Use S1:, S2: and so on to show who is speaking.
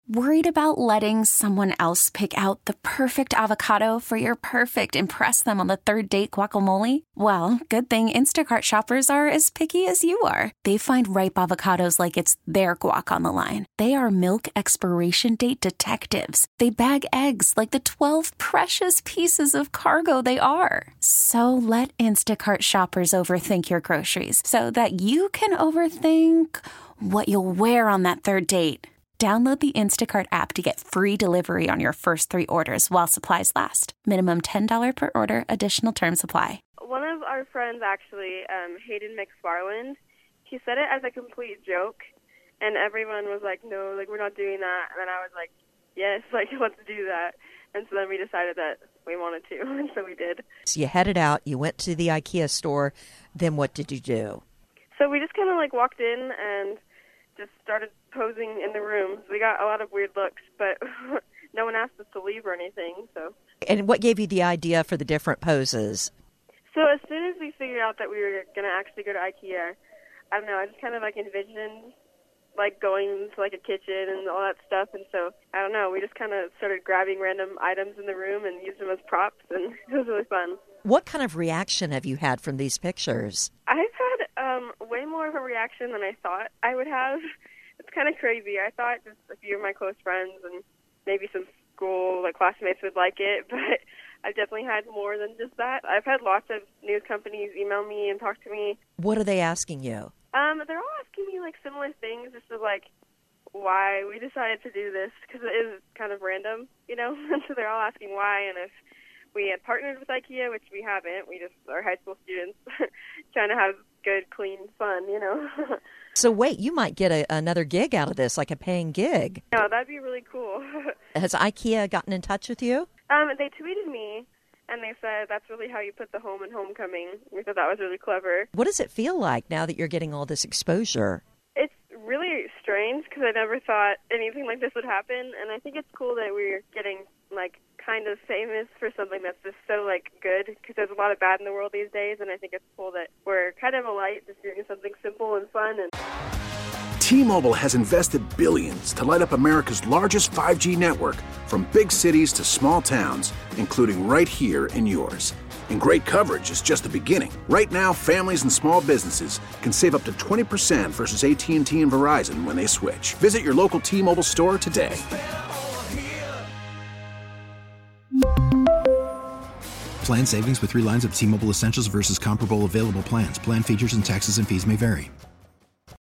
S1: Worried about letting someone else pick out the perfect avocado for your perfect impress them on the third date guacamole? Well, good thing Instacart shoppers are as picky as you are. They find ripe avocados like it's their guac on the line. They are milk expiration date detectives. They bag eggs like the 12 precious pieces of cargo they are. So let Instacart shoppers overthink your groceries so that you can overthink what you'll wear on that third date. Download the Instacart app to get free delivery on your first 3 orders while supplies last. Minimum $10 per order. Additional terms apply.
S2: One of our friends, actually, Hayden McFarland, he said it as a complete joke, and everyone was like, no, like, we're not doing that. And then I was like, yes, like, let's do that. And so then we decided that we wanted to, and so we did.
S3: So you headed out, you went to the IKEA store, then what did you do?
S2: So we just kind of, like, walked in and just started posing in the rooms. We got a lot of weird looks, but no one asked us to leave or anything. So.
S3: And what gave you the idea for the different poses?
S2: So as soon as we figured out that we were going to actually go to IKEA, I don't know, I just kind of like envisioned like going to like a kitchen and all that stuff. And so, I don't know, we just kind of started grabbing random items in the room and used them as props, and it was really fun.
S3: What kind of reaction have you had from these pictures?
S2: I've had way more of a reaction than I thought I would have. It's kind of crazy. I thought just a few of my close friends and maybe some school like classmates would like it, but I've definitely had more than just that. I've had lots of news companies email me and talk to me.
S3: What are they asking you?
S2: They're all asking me like similar things, just of like why we decided to do this, because it is kind of random, you know. And so they're all asking why, and if we had partnered with IKEA, which we haven't. We just are high school students trying to have good, clean fun, you know.
S3: So wait, you might get another gig out of this, like a paying gig.
S2: No, that'd be really cool.
S3: Has IKEA gotten in touch with you?
S2: They tweeted me, and they said that's really how you put the home in homecoming. We thought that was really clever.
S3: What does it feel like now that you're getting all this exposure?
S2: It's really strange because I never thought anything like this would happen, and I think it's cool that we're getting like kind of famous for something that's just so like good, because there's a lot of bad in the world these days, and I think it's cool that we're kind of a light, just doing something simple and fun. And
S4: T-Mobile has invested billions to light up America's largest 5G network, from big cities to small towns, including right here in yours. And great coverage is just the beginning. Right now, families and small businesses can save up to 20% versus AT&T and Verizon when they switch. Visit your local T-Mobile store today.
S5: Plan savings with 3 lines of T-Mobile Essentials versus comparable available plans. Plan features and taxes and fees may vary.